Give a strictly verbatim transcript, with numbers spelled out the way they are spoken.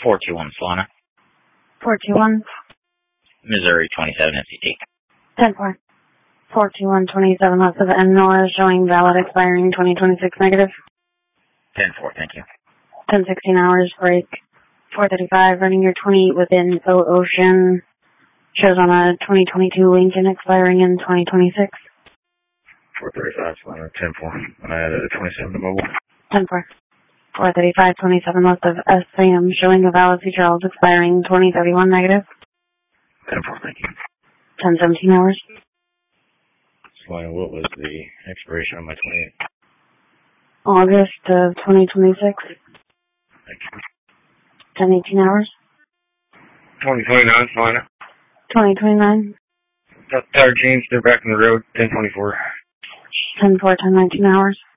four two one Solana. four two one. Missouri twenty-seven S C T. ten four. four two one twenty-seven lots of M N O R showing valid expiring twenty twenty-six negative. ten four, thank you. ten sixteen hours break. four thirty-five running your twenty-eight within Phil Ocean. Shows on a twenty twenty-two Lincoln expiring in twenty twenty-six. four thirty-five, Solana, ten four. I added a twenty-seven to mobile. ten four. four thirty-five twenty-seven lots of S A M showing a valid future holds expiring twenty thirty-one negative. ten four, thank you. ten seventeen hours. Solana, what was the expiration on my twenty-eight? August of twenty twenty-six. Thank you. ten eighteen hours. twenty twenty-nine, Solana. twenty twenty-nine. Tire changed, they're back on the road, ten twenty-four. ten four, ten nineteen hours.